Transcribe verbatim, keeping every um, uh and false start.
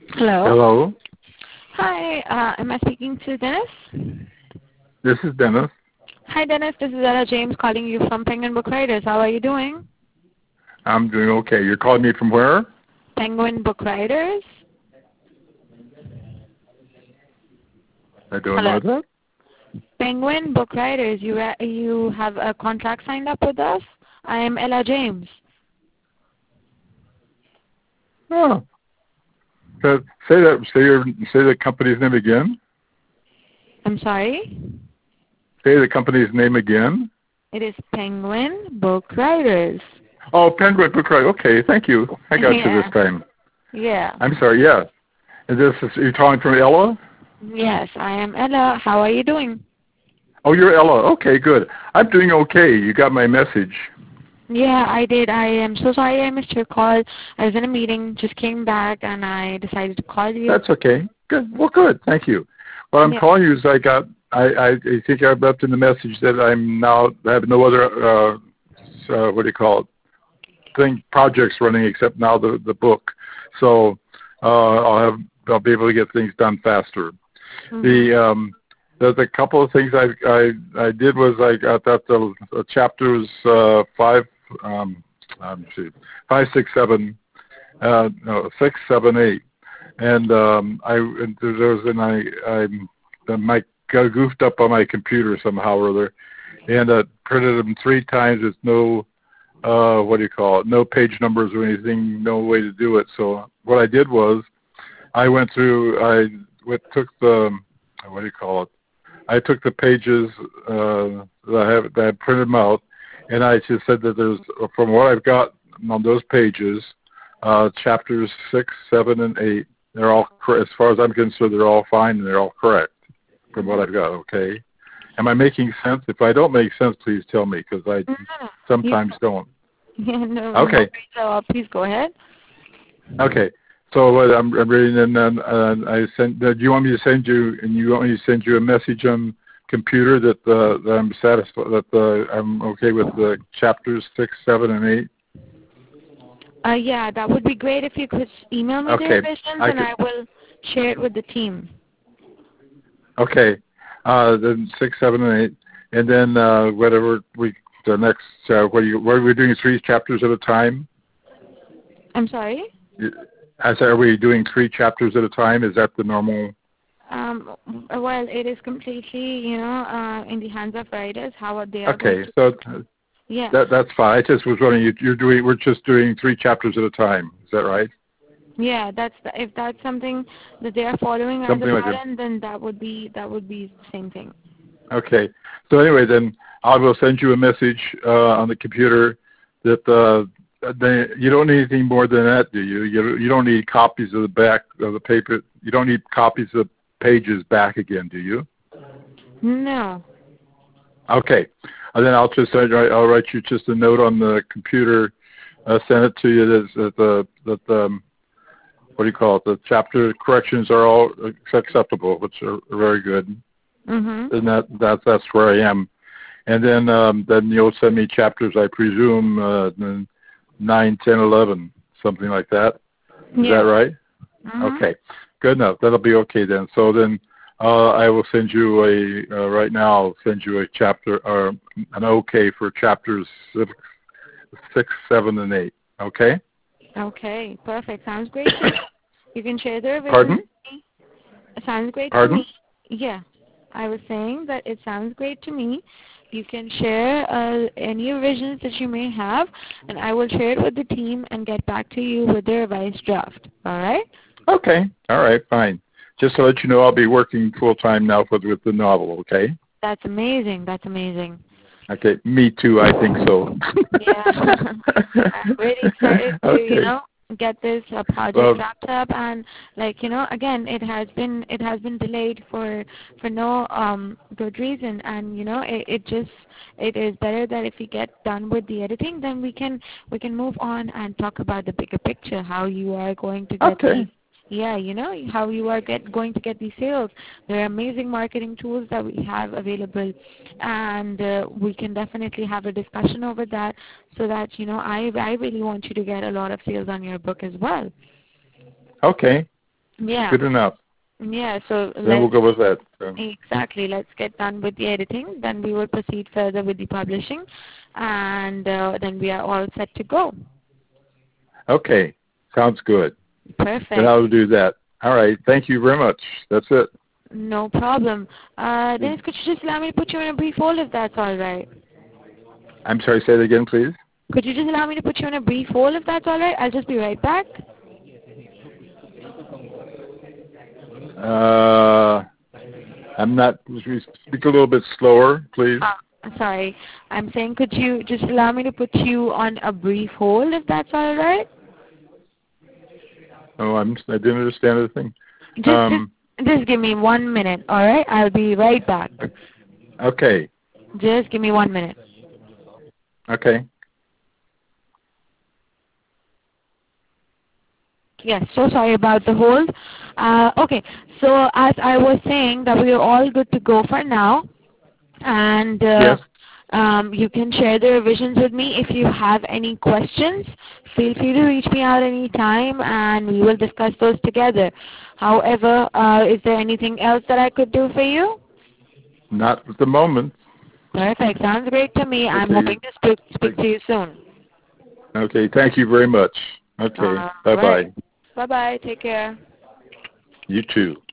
Hello. Hello. Hi, uh, am I speaking to Dennis? This is Dennis. Hi, Dennis. This is Ella James calling you from Penguin Book Writers. How are you doing? I'm doing okay. You're calling me from where? Penguin Book Writers. I don't Hello. know that. Penguin Book Writers. You ra- you have a contract signed up with us. I am Ella James. Oh. Uh, say that. Say your. Say the company's name again. I'm sorry. Say the company's name again. It is Penguin Book Writers. Oh, Penguin Book Right. Okay, thank you. I got Yeah. you this time. Yeah. I'm sorry. Yeah. And this is you're calling from Ella. Yes, I am Ella. How are you doing? Oh, you're Ella. Okay, good. I'm doing okay. You got my message. Yeah, I did. I am so sorry I missed your call. I was in a meeting, just came back, and I decided to call you. That's okay. Good. Well, good. Thank you. What I'm Yeah. calling you is I got. I, I, I think I left in the message that I'm now I have no other. Uh, uh, what do you call it? Thing projects running except now the the book. So uh, I'll have I'll be able to get things done faster. Mm-hmm. The um, there's a couple of things I I I did was I got that the, the chapters uh, five um um see five six seven uh no six seven eight and um I and there was and I I my got goofed up on my computer somehow or other and uh, printed them three times with no uh what do you call it no page numbers or anything, no way to do it. So what I did was I went through I went, took the what do you call it I took the pages uh, that I have that I printed them out, and I just said that there's from what I've got on those pages, uh, chapters six, seven, and eight. They're all as far as I'm concerned, they're all fine and they're all correct from what I've got. Okay, am I making sense? If I don't make sense, please tell me because I No, sometimes don't. Yeah, no. Okay. No, so uh, please go ahead. Okay. So what I'm, I'm reading, and then uh, I sent. Uh, do you want me to send you? And you want me to send you a message on computer that, uh, that I'm satisfied that uh, I'm okay with the chapters six, seven, and eight. Uh, yeah, that would be great if you could email me the Okay. revisions, I and could, I will share it with the team. okay. Uh, then six, seven, and eight, and then uh, whatever we the next. Uh, what are you? What are we doing? Three chapters at a time. I'm sorry. I said, are we doing three chapters at a time? Is that the normal? Um, well, it is completely, you know, uh, in the hands of writers how they are going Okay, to. so Yeah. that that's fine. I just was wondering, you, you're doing, we're just doing three chapters at a time. Is that right? Yeah, that's the, if that's something that they are following as a Something like that. pattern, then that would be that would be the same thing. Okay. So anyway, then I will send you a message uh, on the computer that uh, they, you don't need anything more than that, do you? You you don't need copies of the back of the paper. You don't need copies of the pages back again, do you? No. Okay. And then I'll just I'll write you just a note on the computer, uh, send it to you that that the that um, what do you call it? The chapter corrections are all acceptable, which are very good. Mhm. And that that's that's where I am. And then um, then you'll send me chapters, I presume, uh, nine, ten, eleven, something like that. Is Yeah. that right? Mhm. Okay, good enough. That'll be okay then. So then uh, I will send you a uh, right now. I'll send you a chapter or an okay for chapters six, six, seven, and eight. Okay. Okay. Perfect. Sounds great to me. You can share the revisions Pardon? with me. It sounds great to Pardon? me. Yeah. I was saying that it sounds great to me. You can share uh, any revisions that you may have, and I will share it with the team and get back to you with the revised draft. All right? Okay. All right. Fine. Just to let you know, I'll be working full time now with with the novel. Okay. That's amazing. That's amazing. Okay. Me too. I think so. Yeah. I'm really excited to, Okay. you know, get this uh, project Well, wrapped up, and like, you know, again, it has been it has been delayed for for no um good reason, and you know, it, it just it is better that if we get done with the editing, then we can we can move on and talk about the bigger picture, how you are going to get okay. these. Yeah, you know, how you are get going to get these sales. There are amazing marketing tools that we have available, and uh, we can definitely have a discussion over that, so that, you know, I I really want you to get a lot of sales on your book as well. Okay. Yeah. Good enough. Yeah, so Then let's we'll go with that. So. exactly. Let's get done with the editing. Then we will proceed further with the publishing, and uh, then we are all set to go. Okay, sounds good. Perfect. Then I'll do that. All right. Thank you very much. That's it. No problem. Uh, Dennis, could you just allow me to put you in a brief hold if that's all right? I'm sorry. Say it again, please. Could you just allow me to put you in a brief hold if that's all right? I'll just be right back. Uh, I'm not. Speak a little bit slower, please. Uh, sorry. I'm saying could you just allow me to put you on a brief hold if that's all right? Oh, I'm. I didn't understand the thing. Just, Um, just, just give me one minute, all right? I'll be right back. Okay. Just give me one minute. Okay. Yes, so sorry about the hold. Uh, okay, so as I was saying that we are all good to go for now, and uh, Yes. um, you can share the revisions with me. If you have any questions, feel free to reach me out anytime, and we will discuss those together. However, uh, is there anything else that I could do for you? Not at the moment. Perfect. Sounds great to me. I'm Okay. hoping to speak, speak to you soon. Okay. Thank you very much. Okay. Uh, Bye bye. right. Bye-bye. Take care. You too.